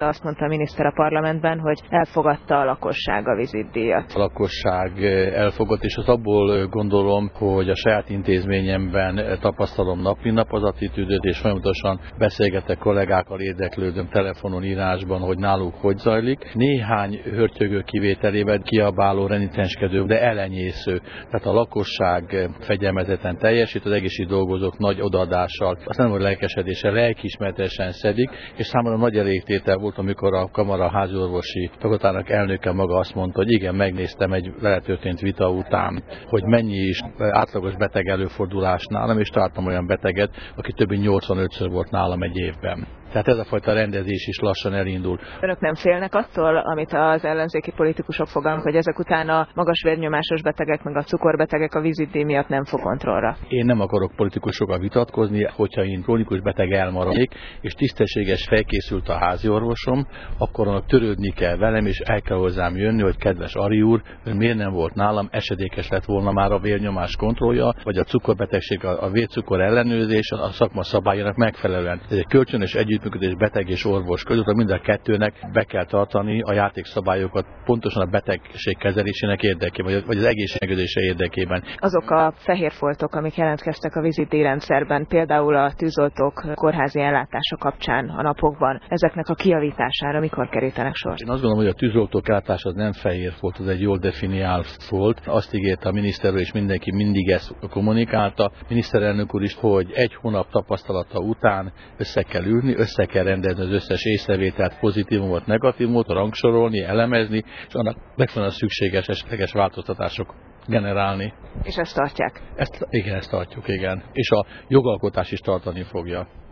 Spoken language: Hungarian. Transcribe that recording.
Azt mondta a miniszter a parlamentben, hogy elfogadta a lakosság a vizitdíjat. A lakosság elfogott, és azt abból gondolom, hogy a saját intézményemben tapasztalom nap mint nap az attitűdöt, és folyamatosan beszélgetek kollégákkal, érdeklődöm telefonon, írásban, hogy náluk hogy zajlik. Néhány hörtyögő kivételével kiabáló, renitenskedő, de elenyésző. Tehát a lakosság fegyelmezetten teljesít, az egészségügyi dolgozók nagy odaadással, azt nem, hogy lelkesedéssel, lelkiismeretesen szedik, és számomra nagy elégtétel volt, amikor a kamara háziorvosi tagozatának elnöke maga azt mondta, hogy igen, megnéztem egy vele történt vita után, hogy mennyi is átlagos beteg előfordulás nálam, és találtam olyan beteget, aki több mint 85-ször volt nálam egy évben. Tehát ez a fajta rendezés is lassan elindul. Önök nem félnek attól, amit az ellenzéki politikusok fogalmaznak, hogy ezek után a magas vérnyomásos betegek, meg a cukorbetegek a vizitdíj miatt nem fog kontrollra? Én nem akarok politikusokkal vitatkozni, hogyha én krónikus beteg elmaradnék, és tisztességes felkészült a háziorvosom, akkor annak törődni kell velem, és el kell hozzám jönni, hogy kedves Ari úr, ön miért nem volt nálam, esedékes lett volna már a vérnyomás kontrollja, vagy a cukorbetegség, a vércukor ellenőrzés a szakma szabályának megfelelően. Ez egy kölcsönös együttműködés beteg és orvos között, mind a kettőnek be kell tartani a játékszabályokat pontosan a betegség kezelésének érdekében, vagy az egészségügyése érdekében. Azok a fehér foltok, amik jelentkeztek a vizitdíjrendszerben, például a tűzoltók kórházi ellátása kapcsán a napokban, ezeknek a kijavítására mikor kerítenek sor? Én azt gondolom, hogy a tűzoltók ellátása az nem fehér folt, az egy jól definiált folt. Azt ígérte a miniszter úr, és mindenki mindig ezt kommunikálta. Miniszterelnök úr is, hogy egy hónap tapasztalata után össze kell ülni, össze kell rendezni az összes észrevételt, pozitívumot, negatívumot, rangsorolni, elemezni, és annak megfelelően szükséges esetleges változtatások generálni. És ezt tartják? Ezt tartjuk, igen. És a jogalkotás is tartani fogja.